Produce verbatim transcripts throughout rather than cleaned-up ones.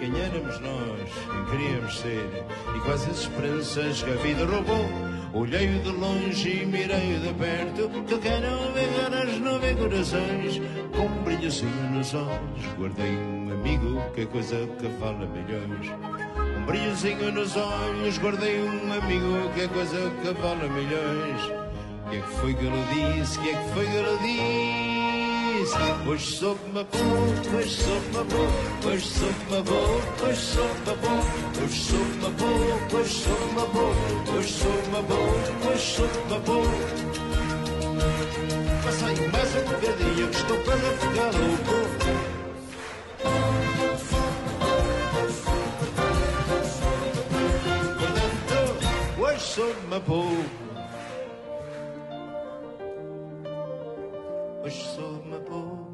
quem éramos nós, quem queríamos ser, e quais as esperanças que a vida roubou. Olhei-o de longe e mirei-o de perto, que quem não vê caras não vê corações. Com um brilhozinho nos olhos, guardei um amigo, que é coisa que vale milhões. Um brilhozinho nos olhos, guardei um amigo, que é coisa que vale milhões. O que é que foi que ele disse, o que é que foi que ele disse? Hoje soube-me pouco, hoje soube-me pouco, hoje soube-me pouco, hoje soube-me pouco, hoje soube-me pouco, hoje soube-me pouco, hoje soube-me pouco, hoje soube-me pouco. Passei mais um bocadinho que estou para ficar louco. Portanto, hoje soube-me pouco. Hoje soube-me pouco.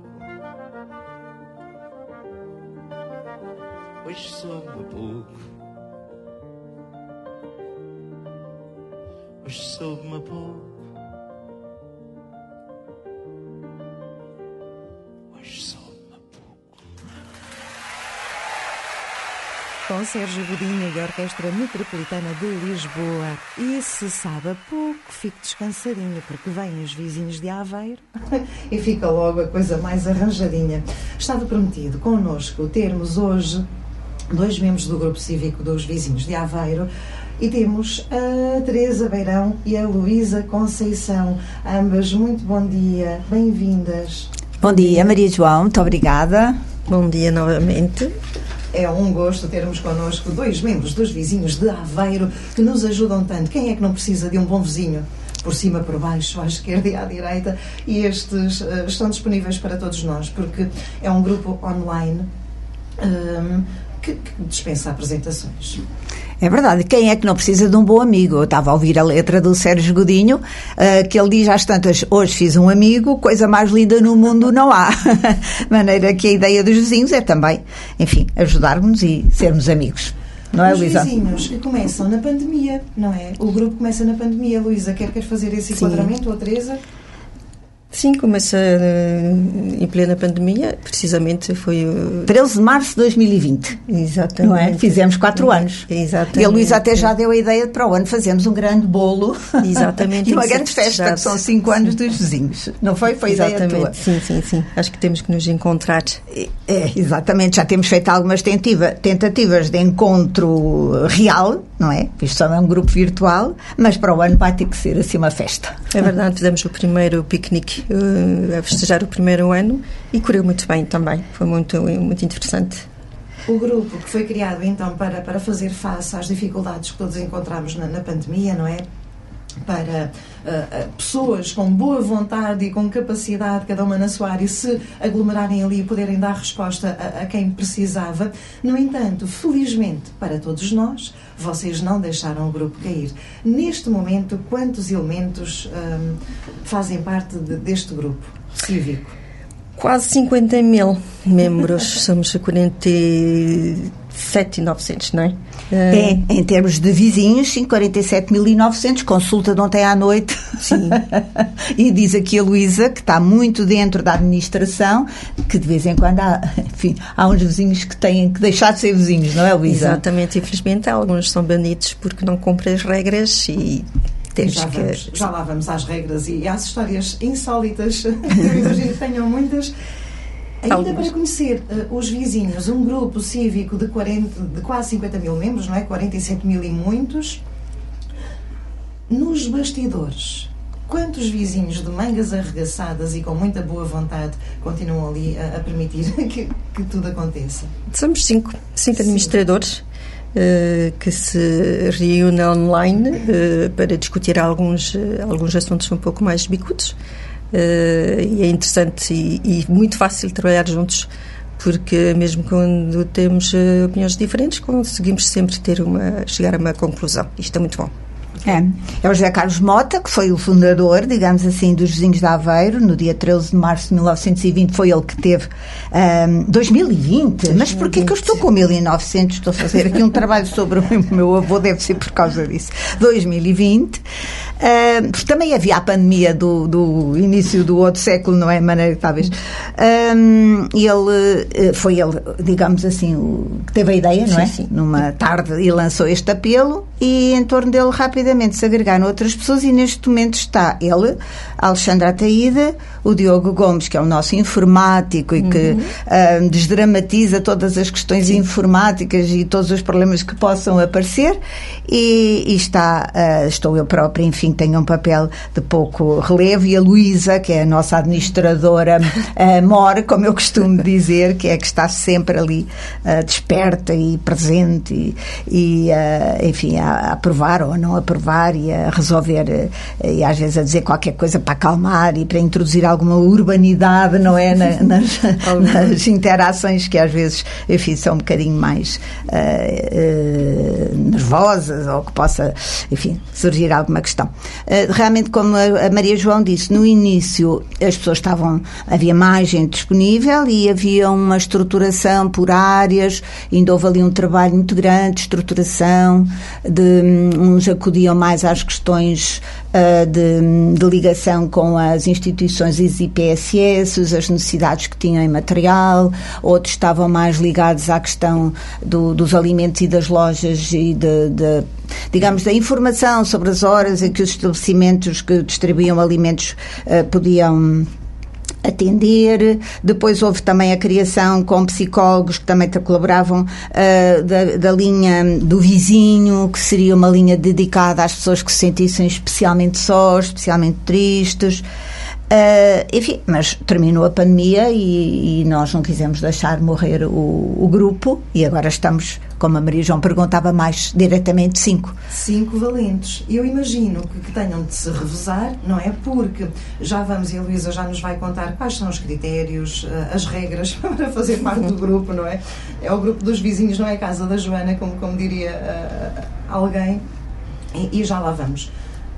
Hoje soube-me pouco. Hoje soube-me pouco. Hoje soube-me pouco. Com Sérgio Godinho e a Orquestra Metropolitana de Lisboa. E se sabe a pouco, fique descansadinho, porque vêm os vizinhos de Aveiro e fica logo a coisa mais arranjadinha. Estava prometido connosco termos hoje dois membros do Grupo Cívico dos Vizinhos de Aveiro e temos a Teresa Beirão e a Luísa Conceição. Ambas, muito bom dia, bem-vindas. Bom dia, Maria João, muito obrigada. Bom dia novamente. É um gosto termos connosco dois membros dos Vizinhos de Aveiro que nos ajudam tanto. Quem é que não precisa de um bom vizinho? Por cima, por baixo, à esquerda e à direita. E estes uh, estão disponíveis para todos nós, porque é um grupo online um, que, que dispensa apresentações. É verdade, quem é que não precisa de um bom amigo? Eu estava a ouvir a letra do Sérgio Godinho, uh, que ele diz às tantas, hoje fiz um amigo, coisa mais linda no mundo não há. De maneira que a ideia dos vizinhos é também, enfim, ajudar-nos e sermos amigos. Não é, Luísa? Os vizinhos que começam na pandemia, não é? O grupo começa na pandemia. Luísa, quer, quer fazer esse enquadramento? Sim. Ou a Teresa? Sim, começa uh, em plena pandemia, precisamente foi... Uh... treze de março de dois mil e vinte. Exatamente. Não é? Fizemos quatro anos. Exatamente. E a Luísa até já deu a ideia de para o ano fazermos um grande bolo. Exatamente. E uma grande festa, que são cinco anos dos vizinhos. Não foi? Foi a ideia tua. Sim, sim, sim. Acho que temos que nos encontrar. É, exatamente. Já temos feito algumas tentativa, tentativas de encontro real, não é? Isto só é um grupo virtual, mas para o ano vai ter que ser assim uma festa. É verdade, fizemos o primeiro piquenique uh, a festejar o primeiro ano e correu muito bem também. Foi muito, muito interessante. O grupo que foi criado então para, para fazer face às dificuldades que todos encontramos na, na pandemia, não é? Para uh, uh, pessoas com boa vontade e com capacidade, cada uma na sua área, se aglomerarem ali e poderem dar resposta a, a quem precisava. No entanto, felizmente para todos nós, vocês não deixaram o grupo cair. Neste momento, quantos elementos um, fazem parte de, deste grupo cívico? Quase cinquenta mil membros, somos quarenta e sete mil e novecentos, não é? É, em termos de vizinhos, sim, quarenta e sete mil e novecentos, consulta de ontem à noite. Sim. E diz aqui a Luísa, que está muito dentro da administração, que de vez em quando há, enfim, há uns vizinhos que têm que deixar de ser vizinhos, não é, Luísa? Exatamente, infelizmente alguns são banidos porque não cumprem as regras e... Já, que... vamos, já lá vamos às regras e às histórias insólitas, imagino que tenham muitas. Ainda Algumas. Para conhecer uh, os vizinhos, um grupo cívico de, quarenta, de quase cinquenta mil membros, não é? quarenta e sete mil e muitos. Nos bastidores, quantos vizinhos de mangas arregaçadas e com muita boa vontade continuam ali a, a permitir que, que tudo aconteça? Somos cinco, cinco administradores. Uh, que se reúnem online uh, para discutir alguns, uh, alguns assuntos um pouco mais bicudos. Uh, e é interessante e, e muito fácil trabalhar juntos, porque mesmo quando temos uh, opiniões diferentes, conseguimos sempre ter uma, chegar a uma conclusão. Isto é muito bom. É. é o José Carlos Mota, que foi o fundador, digamos assim, dos Vizinhos de Aveiro. No dia treze de março de mil novecentos e vinte foi ele que teve um, dois mil e vinte? Mas porquê que eu estou com mil e novecentos? Estou a fazer aqui um trabalho sobre o meu avô, deve ser por causa disso. dois mil e vinte. Uh, porque também havia a pandemia do, do início do outro século, não é? Maneira, talvez. Um, ele, foi ele, digamos assim, o que teve a ideia, não é? Sim, sim. Numa tarde, e lançou este apelo, e em torno dele rapidamente se agregaram outras pessoas, e neste momento está ele, a Alexandra Ataída, o Diogo Gomes, que é o nosso informático e que uhum. uh, desdramatiza todas as questões sim. informáticas e todos os problemas que possam aparecer, e, e está, uh, estou eu própria, enfim, tenho um papel de pouco relevo, e a Luísa, que é a nossa administradora uh, mor, como eu costumo dizer, que é que está sempre ali uh, desperta e presente e, e uh, enfim, a, a aprovar ou a não aprovar, e a resolver uh, e às vezes a dizer qualquer coisa para acalmar e para introduzir alguma urbanidade, não é? Na, nas, nas interações que às vezes, enfim, são um bocadinho mais uh, uh, nervosas, ou que possa, enfim, surgir alguma questão. Uh, realmente, como a, a Maria João disse, no início as pessoas estavam, havia mais gente disponível e havia uma estruturação por áreas, ainda houve ali um trabalho muito grande de estruturação, de, uns acudiam mais às questões uh, de, de ligação com as instituições e os I P S S, as necessidades que tinham em material, outros estavam mais ligados à questão do, dos alimentos e das lojas e de, de digamos, da informação sobre as horas em que os estabelecimentos que distribuíam alimentos uh, podiam atender. Depois houve também a criação com psicólogos que também colaboravam uh, da, da linha do vizinho, que seria uma linha dedicada às pessoas que se sentissem especialmente sós, especialmente tristes. Uh, enfim, mas terminou a pandemia e, e nós não quisemos deixar morrer o, o grupo, e agora estamos, como a Maria João perguntava, mais diretamente cinco. Cinco valentes. Eu imagino que, que tenham de se revezar, não é? Porque já vamos, e a Luísa já nos vai contar quais são os critérios, uh, as regras para fazer parte do grupo, não é? É o grupo dos vizinhos, não é a casa da Joana, como, como diria uh, alguém, e, e já lá vamos.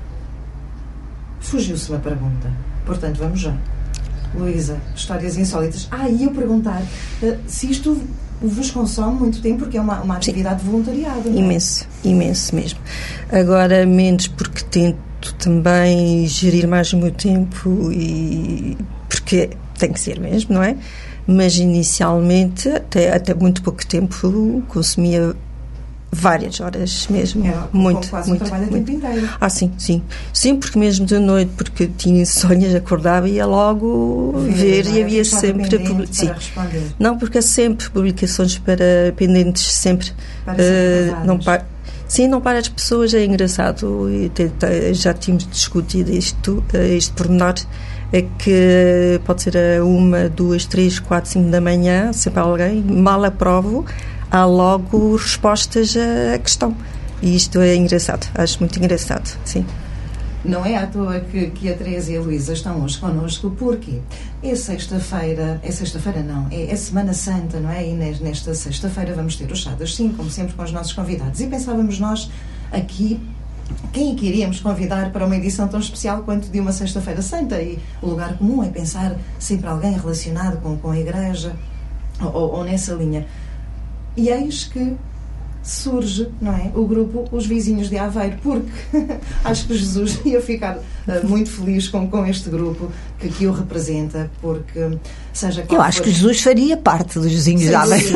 Fugiu-se uma pergunta. Portanto, vamos já. Luísa, histórias insólitas. Ah, e eu perguntar uh, se isto vos consome muito tempo, porque é uma, uma atividade de voluntariado. Não é? Imenso, imenso mesmo. Agora, menos porque tento também gerir mais o meu tempo, e porque tem que ser mesmo, não é? Mas inicialmente, até, até muito pouco tempo, consumia várias horas mesmo, é, muito, quase muito, um trabalho muito. A tempo inteiro. Ah, sim, sim. Sim, porque mesmo de noite, porque tinha insónias, acordava e ia logo ver, ver e havia sempre... Publi- sim. Não, porque há sempre publicações para pendentes, sempre. Para ser uh, não pa- Sim, não para as pessoas, é engraçado. E te, te, já tínhamos discutido isto, uh, este pormenor, é que pode ser a uma, duas, três, quatro, cinco da manhã, sempre alguém, mal aprovo, há logo respostas à questão. E isto é engraçado, acho muito engraçado, sim. Não é à toa que, que a Teresa e a Luísa estão hoje connosco, porque é sexta-feira, é sexta-feira não, é, é Semana Santa, não é? E nesta sexta-feira vamos ter o Chá das cinco, como sempre, com os nossos convidados. E pensávamos nós aqui, quem é que iríamos convidar para uma edição tão especial quanto de uma sexta-feira santa? E o lugar comum é pensar sempre alguém relacionado com, com a igreja ou, ou nessa linha. E eis que surge, não é, o grupo Os Vizinhos de Aveiro, porque acho que Jesus ia ficar uh, muito feliz com, com este grupo que, que o representa, porque seja qual Eu acho for... que Jesus faria parte dos Vizinhos de Aveiro.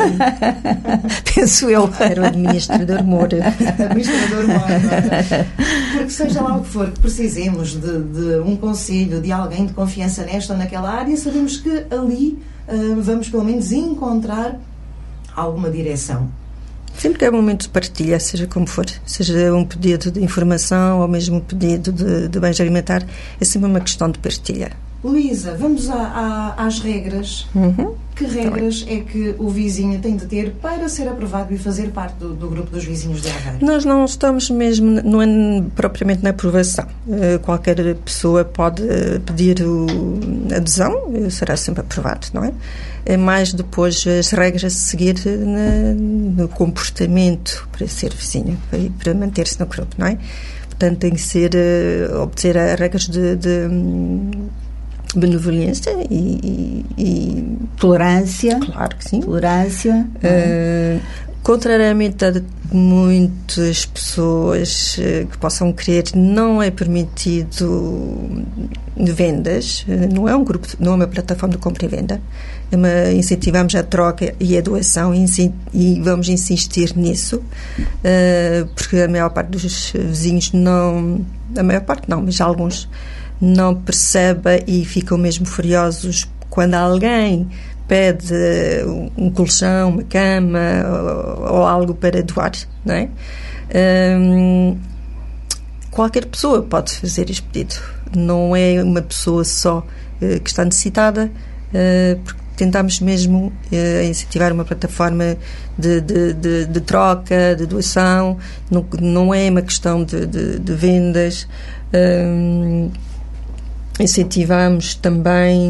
Penso eu. Era o administrador Moura. administrador Moura. Porque seja lá o que for que precisemos de, de um conselho, de alguém de confiança nesta ou naquela área, sabemos que ali uh, vamos pelo menos encontrar alguma direção. Sempre que é um momento de partilha, seja como for, seja um pedido de informação ou mesmo um pedido de, de bens alimentar, é sempre uma questão de partilha. Luísa, vamos a, a, às regras. Uhum. Que regras tá é que o vizinho tem de ter para ser aprovado e fazer parte do, do grupo dos Vizinhos de Aveiro? Nós não estamos mesmo, não é propriamente na aprovação. Uh, qualquer pessoa pode uh, pedir o, adesão, será sempre aprovado, não é? É mais depois as regras a seguir na, no comportamento para ser vizinho, para, para manter-se no grupo, não é? portanto tem que ser, uh, obedecer a regras de, de um, benevolência e, e, e... Tolerância. Claro que sim. Tolerância. Uh, contrariamente a muitas pessoas uh, que possam crer, não é permitido vendas, uh, não é um grupo, não é uma plataforma de compra e venda. É uma, incentivamos a troca e a doação e, e vamos insistir nisso, uh, porque a maior parte dos vizinhos não, a maior parte não, mas alguns não percebe e ficam mesmo furiosos quando alguém pede um colchão, uma cama ou, ou algo para doar, não é? Um, qualquer pessoa pode fazer este pedido, não é uma pessoa só uh, que está necessitada, uh, porque tentamos mesmo uh, incentivar uma plataforma de, de, de, de troca, de doação, não, não é uma questão de, de, de vendas. Um, incentivamos também,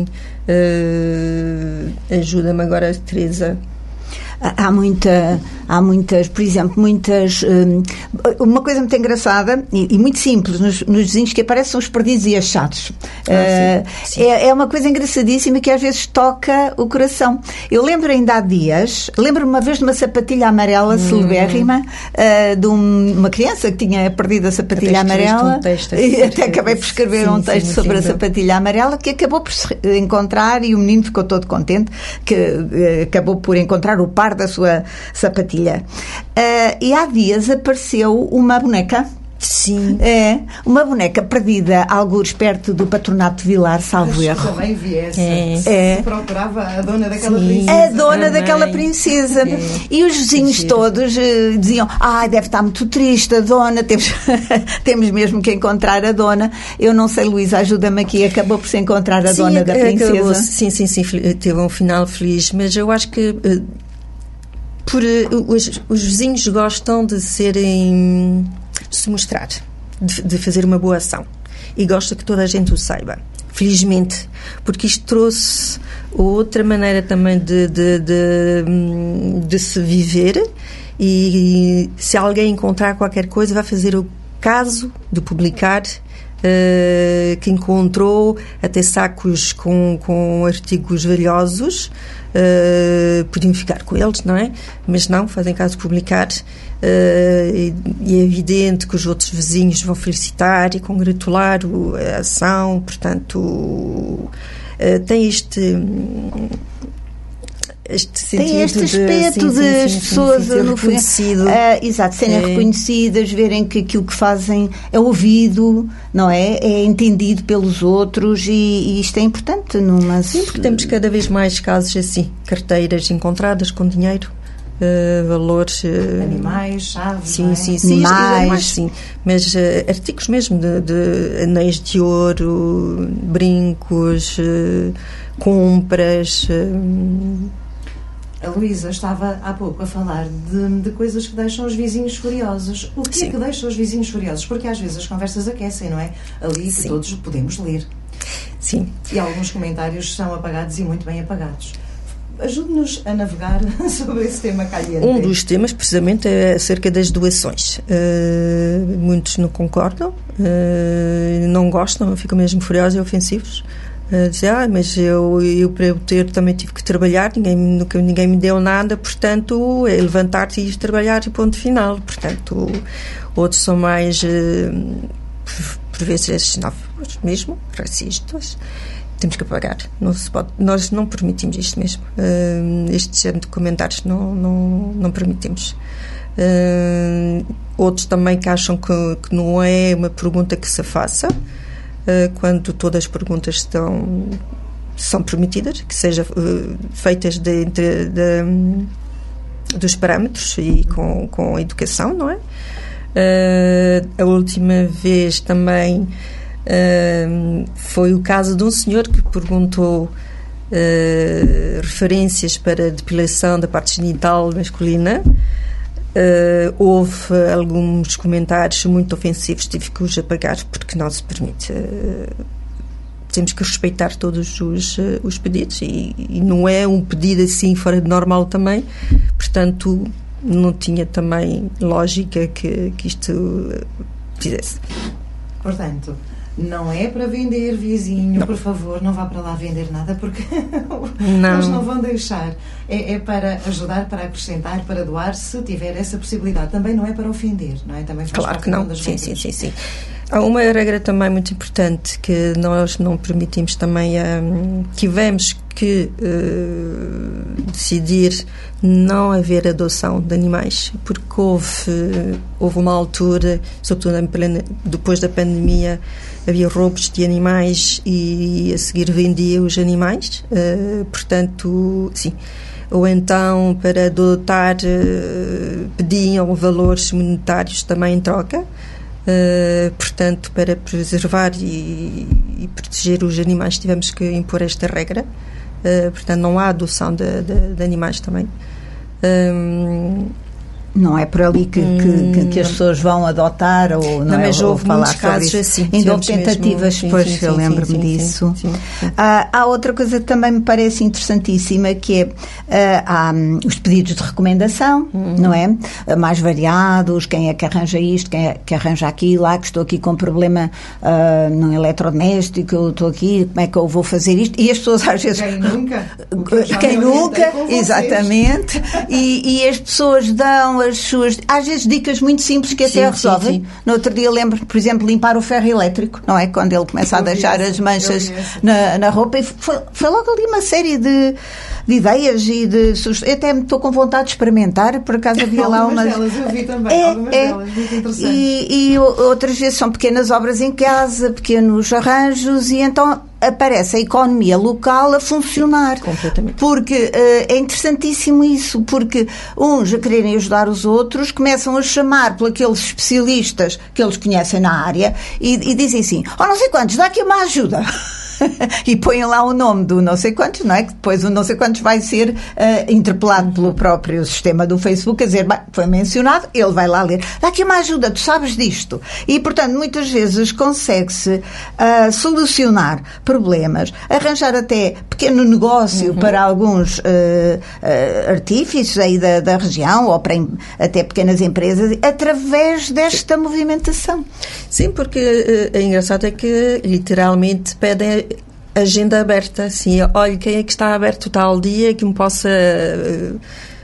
uh, ajuda-me agora, Teresa. Há muita, há muitas, por exemplo, muitas, um, uma coisa muito engraçada e, e muito simples nos, nos vizinhos que aparecem são os perdidos e achados. Ah, uh, sim, sim. É, é uma coisa engraçadíssima que às vezes toca o coração. Eu lembro ainda há dias, lembro-me uma vez de uma sapatilha amarela hum. celebérrima, uh, de um, uma criança que tinha perdido a sapatilha amarela, um texto, e até acabei por escrever sim, um texto sim, sobre sim, a sapatilha amarela, que acabou por se encontrar, e o menino ficou todo contente que uh, acabou por encontrar o par da sua sapatilha. Uh, e há dias apareceu uma boneca. Sim. É, uma boneca perdida, algures perto do Patronato de Vilar, salvo erro. Também vi essa. É. É. Procurava a dona daquela Sim. princesa. A dona também. daquela princesa. É. E os vizinhos Sim. todos uh, diziam: ai, ah, deve estar muito triste a dona, temos, temos mesmo que encontrar a dona. Eu não sei, Luísa, ajuda-me aqui, acabou por se encontrar a sim, dona da princesa. Acabou, sim, sim, sim, teve um final feliz, mas eu acho que uh, por, uh, os, os vizinhos gostam de serem, de se mostrar, de, de fazer uma boa ação, e gostam que toda a gente o saiba, felizmente, porque isto trouxe outra maneira também de, de, de, de se viver, e se alguém encontrar qualquer coisa vai fazer o caso de publicar uh, que encontrou até sacos com, com artigos valiosos. Uh, podiam ficar com eles, não é? Mas não, fazem caso de publicar, uh, e, e é evidente que os outros vizinhos vão felicitar e congratular o, a ação, portanto uh, tem este este sentido tem este aspecto de, de sim, as sim, pessoas sim, sim, no reconhecido. Uh, exato, serem é. reconhecidas, verem que aquilo que fazem é ouvido, não é? É entendido pelos outros, e, e isto é importante numa... Sim, porque temos cada vez mais casos assim, carteiras encontradas com dinheiro, uh, valores... Uh, animais, chaves, sim, não é? sim, sim, animais, animais, sim, mas uh, artigos mesmo de, de anéis de ouro, brincos, uh, compras... Uh, A Luísa estava há pouco a falar de, de coisas que deixam os vizinhos furiosos. O que Sim. é que deixa os vizinhos furiosos? Porque às vezes as conversas aquecem, não é? Ali que Sim. todos podemos ler. Sim. E alguns comentários são apagados e muito bem apagados. Ajude-nos a navegar sobre esse tema caliente. Um dos temas, precisamente, é acerca das doações. Uh, muitos não concordam, uh, não gostam, ficam mesmo furiosos e ofensivos. Uh, dizer, ah, mas eu, eu para eu ter também tive que trabalhar, ninguém, nunca, ninguém me deu nada, portanto é levantar-te e ir trabalhar e ponto final. Portanto, outros são mais uh, por vezes xenófobos mesmo, racistas. Temos que pagar, não se pode, nós não permitimos isto mesmo, uh, este género de comentários não, não, não permitimos. Uh, outros também que acham que, que não é uma pergunta que se faça, Uh, quando todas as perguntas estão, são permitidas, que sejam uh, feitas de, de, de, um, dos parâmetros e com, com a educação, não é? Uh, a última vez também uh, foi o caso de um senhor que perguntou uh, referências para a depilação da parte genital masculina. Uh, houve alguns comentários muito ofensivos, tive que os apagar porque não se permite. Uh, temos que respeitar todos os, uh, os pedidos, e, e não é um pedido assim fora de normal também, portanto não tinha também lógica que, que isto fizesse. Portanto, não é para vender, vizinho, não. Por favor, não vá para lá vender nada, porque não. Eles não vão deixar. É, é para ajudar, para acrescentar, para doar, se tiver essa possibilidade. Também não é para ofender, não é? Também faz claro que não. Sim, sim, sim, sim. Há uma regra também muito importante que nós não permitimos também, um, tivemos que uh, decidir não haver adoção de animais, porque houve, houve uma altura, sobretudo em plena, depois da pandemia, havia roubos de animais e a seguir vendia os animais, uh, portanto, sim. Ou então, para adotar, uh, pediam valores monetários também em troca. Uh, portanto, para preservar e, e proteger os animais, tivemos que impor esta regra. Uh, portanto, não há adoção de, de, de animais também. Um, Não é por ali que, que, que as pessoas vão adotar ou não, não é, mas ou houve falar muitos casos isso. assim. Ainda houve tentativas, mesmo, pois sim, sim, eu sim, lembro-me sim, disso. Sim, sim, sim. Ah, há outra coisa que também me parece interessantíssima, que é ah, há um, os pedidos de recomendação, uhum. não é? Ah, mais variados, quem é que arranja isto, quem é que arranja aquilo, ah, que estou aqui com um problema ah, num eletrodoméstico, eu estou aqui, como é que eu vou fazer isto? E as pessoas às vezes... Quem nunca? Quem nunca, exatamente. E, e as pessoas dão as suas... Às vezes dicas muito simples que até sim, resolvem. Sim, sim. No outro dia lembro, por exemplo, limpar o ferro elétrico, não é? Quando ele começa eu a deixar as manchas na, na roupa. E foi, foi logo ali uma série de, de ideias e de... Eu até me estou com vontade de experimentar, por acaso havia lá umas... Algumas delas, eu vi também, é, algumas é. delas, muito interessantes. E, e outras vezes são pequenas obras em casa, pequenos arranjos, e então aparece a economia local a funcionar. Completamente. Porque uh, é interessantíssimo isso, porque uns a quererem ajudar os outros começam a chamar por aqueles especialistas que eles conhecem na área e, e dizem assim, oh não sei quantos, dá aqui uma ajuda. E põem lá o nome do não sei quantos, não é? Que depois o não sei quantos vai ser uh, interpelado pelo próprio sistema do Facebook, a dizer, bem, foi mencionado, ele vai lá ler, dá aqui uma ajuda, tu sabes disto. E, portanto, muitas vezes consegue-se uh, solucionar problemas, arranjar até pequeno negócio uhum. para alguns uh, uh, artífices aí da, da região, ou para em, até pequenas empresas, através desta Sim. movimentação. Sim, porque uh, é engraçado é que, literalmente, pedem agenda aberta, assim, olha, quem é que está aberto tal dia que me possa uh,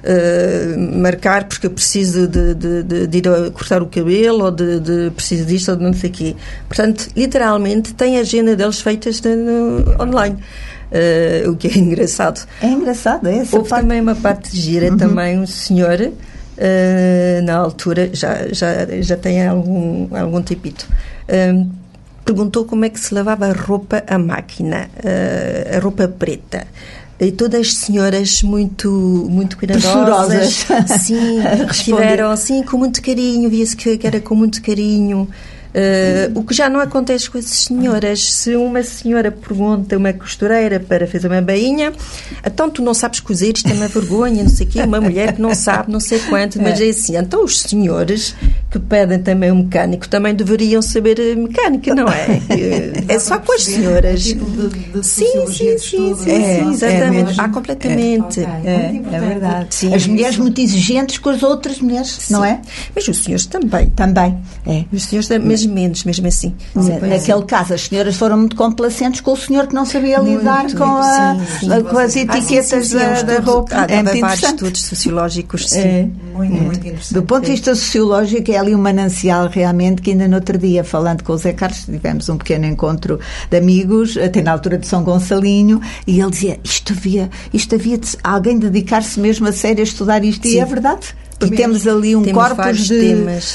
uh, marcar porque eu preciso de, de, de, de ir a cortar o cabelo ou de, de preciso disto ou de não sei o quê. Portanto, literalmente, tem a agenda deles feitas de, no, online. Uh, o que é engraçado. É engraçado, é essa Houve parte. Também uma parte gira, uhum. também um senhor, uh, na altura, já, já, já tem algum, algum tipito, uh, perguntou como é que se lavava a roupa à máquina, uh, a roupa preta. E todas as senhoras muito, muito cuidadosas, sim, estiveram assim com muito carinho, via-se que era com muito carinho. Uh, o que já não acontece com as senhoras. Se uma senhora pergunta uma costureira para fazer uma bainha, então tu não sabes cozer, isto é uma vergonha, não sei o quê, uma mulher que não sabe, não sei quanto, mas é assim. Então os senhores que pedem também um mecânico também deveriam saber mecânica, não é? É só com as senhoras. Tipo de, de sim, sim, sim, sim, é, sim, exatamente. É ah, completamente. É, é, é verdade. Sim, as mulheres sim. muito exigentes com as outras mulheres, sim. não é? Mas os senhores também. Também, é. Os senhores também. Menos, mesmo assim. Sim, naquele caso, as senhoras foram muito complacentes com o senhor que não sabia lidar muito, com, a, sim, sim, a, com as etiquetas ah, sim, sim, da, sim, da roupa. Há, é muito vários estudos sociológicos, sim. É, muito, muito interessante. Do ponto de vista sociológico, é ali um manancial realmente que ainda no outro dia, falando com o Zé Carlos, tivemos um pequeno encontro de amigos, até na altura de São Gonçalinho, e ele dizia, isto havia, isto havia de alguém dedicar-se mesmo a sério a estudar isto, sim. E é verdade. E temos ali um temos corpus de,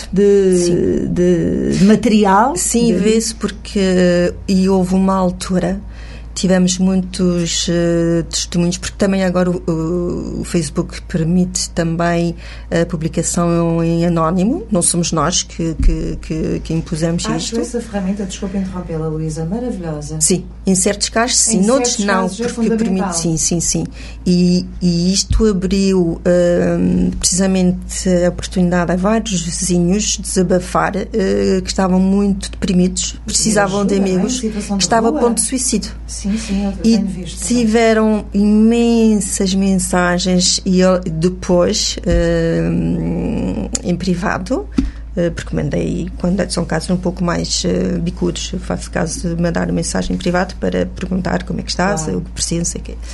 de, de, de material. Sim, de... vê-se porque e houve uma altura, tivemos muitos uh, testemunhos, porque também agora o, o Facebook permite também a publicação em anónimo, não somos nós que, que, que, que impusemos Acho isto. Acho essa ferramenta, desculpe interrompê-la, Luísa, maravilhosa. Sim, em certos casos sim, em noutros não, casos porque é permite, sim, sim, sim. E, e isto abriu uh, precisamente a oportunidade a vários vizinhos desabafar, uh, que estavam muito deprimidos, precisavam ajuda, de amigos, é? que estavam a ponto de suicídio. Sim, sim, eu e tenho visto. Tiveram imensas mensagens e eu, depois, uh, em privado, porque mandei, quando são casos um pouco mais uh, bicudos, eu faço caso de mandar mensagem privada para perguntar como é que estás, claro. O que precisas, sei quê.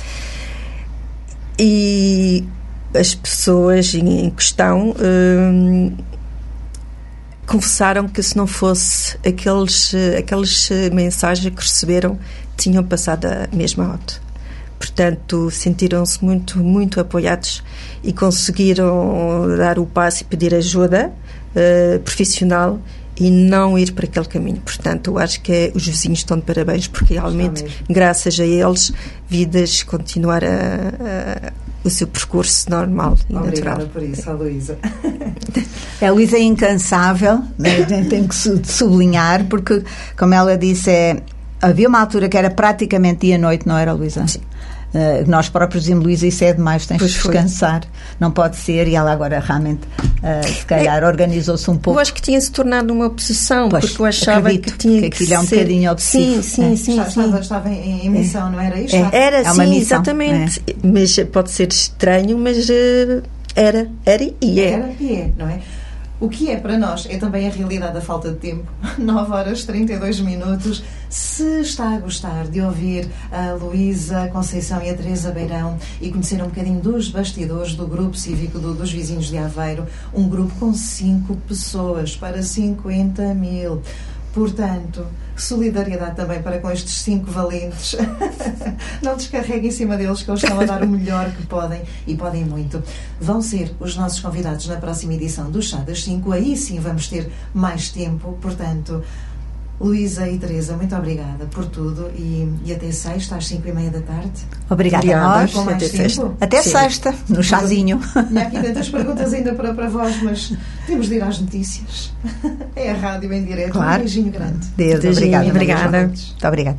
E as pessoas em questão um, confessaram que se não fosse aqueles, aquelas mensagens que receberam, tinham passado a mesma auto. Portanto, sentiram-se muito, muito apoiados e conseguiram dar o passo e pedir ajuda uh, profissional e não ir para aquele caminho. Portanto, eu acho que é, os vizinhos estão de parabéns, porque realmente, graças a eles, vidas continuar a, a, o seu percurso normal e Obrigada natural. Obrigada por isso, a Luísa. A Luísa é incansável, né? Tenho que sublinhar, porque, como ela disse, é, havia uma altura que era praticamente dia e noite, não era, Luísa? Sim. Uh, nós próprios dizíamos, Luísa, isso é demais, tens de descansar, não pode ser, e ela agora realmente uh, se calhar é, organizou-se um pouco. Eu acho que tinha-se tornado uma obsessão, pois, porque eu achava que tinha que, que aquilo é um ser... bocadinho obsessivo. Sim, sim, é. sim, Já, sim. Estava, estava em, em missão, é. Não era isto? É, era, é uma sim, missão, exatamente, é. Mas pode ser estranho, mas uh, era, era e é. Era e é, não é? O que é para nós é também a realidade da falta de tempo. nove horas e trinta e dois minutos. Se está a gostar de ouvir a Luísa Conceição e a Teresa Beirão e conhecer um bocadinho dos bastidores do grupo cívico do, dos vizinhos de Aveiro, um grupo com cinco pessoas para cinquenta mil. Portanto, solidariedade também para com estes cinco valentes. Não descarreguem em cima deles, que eles estão a dar o melhor que podem e podem muito. Vão ser os nossos convidados na próxima edição do Chá das cinco. Aí sim vamos ter mais tempo. Portanto, Luísa e Teresa, muito obrigada por tudo e, e até sexta, às cinco e meia da tarde. Obrigada a nós. Com mais até tempo. Sexta. Até Sim. sexta, no chazinho. Tinha aqui tantas perguntas ainda para, para vós, mas temos de ir às notícias. É a rádio em direto. Claro. Um beijinho grande. Deus, Beijinho, obrigada. Obrigada. Muito obrigada.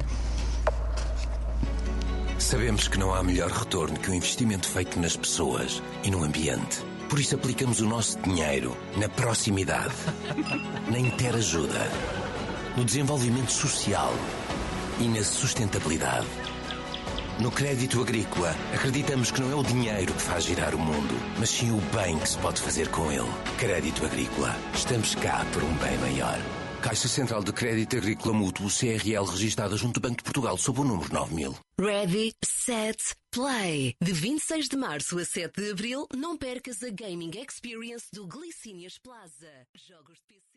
Sabemos que não há melhor retorno que o investimento feito nas pessoas e no ambiente. Por isso aplicamos o nosso dinheiro na proximidade, na interajuda, no desenvolvimento social e na sustentabilidade. No crédito agrícola, acreditamos que não é o dinheiro que faz girar o mundo, mas sim o bem que se pode fazer com ele. Crédito agrícola. Estamos cá por um bem maior. Caixa Central de Crédito Agrícola Mútuo, C R L, registada junto ao Banco de Portugal, sob o número nove mil. Ready, set, play. De vinte e seis de março a sete de abril, não percas a Gaming Experience do Glicínias Plaza. Jogos de P C.